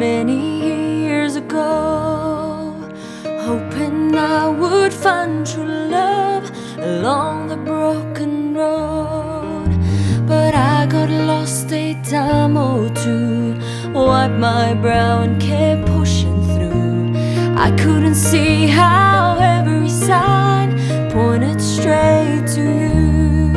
many years ago, hoping I would find true love along the broken road. But I got lost a time or two, wiped my brow and kept pushing through. I couldn't see how every sign pointed straight to you.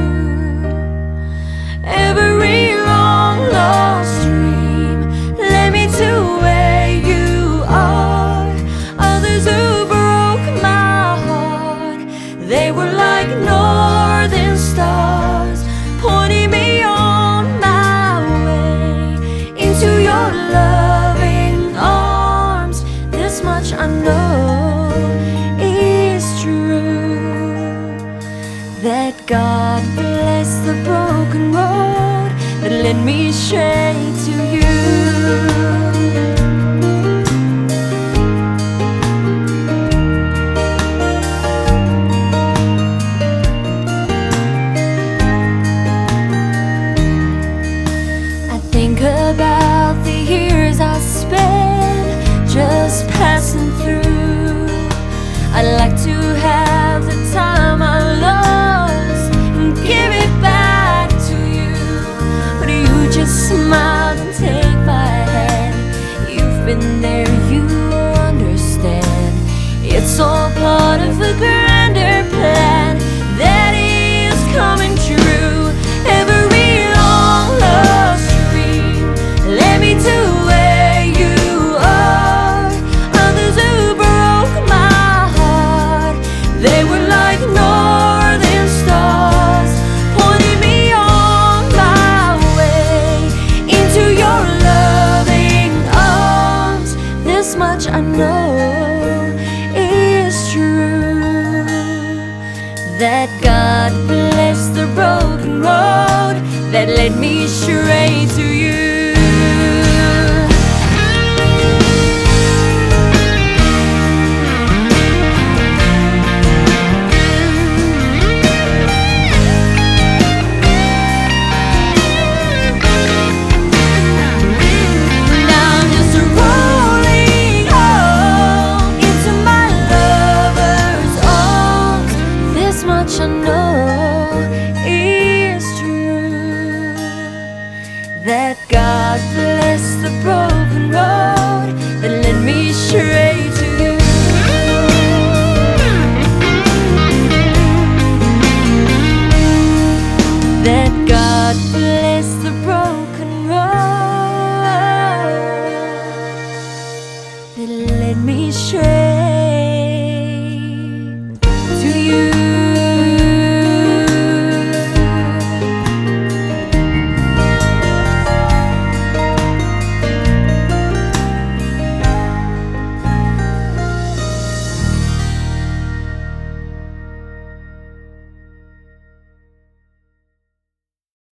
Every long lost dream led me to where you are. Others who broke my heart, they were like northern stars, pointing me on my way into your loving arms. This much I know is true, that God bless the broken road that led me straight to you. Think about the years I spent just passing through. I'd like to have the time I lost and give it back to you, but you just smiled and take my hand. You've been there, you understand. It's all part of a grander plan that is coming true. Every long lost led me to where you are. Others who broke my heart, they were like northern stars, pointing me on my way into your loving arms. This much I know is true, that God bless the broken road that led me straight to you. I know is true, that God bless the broken road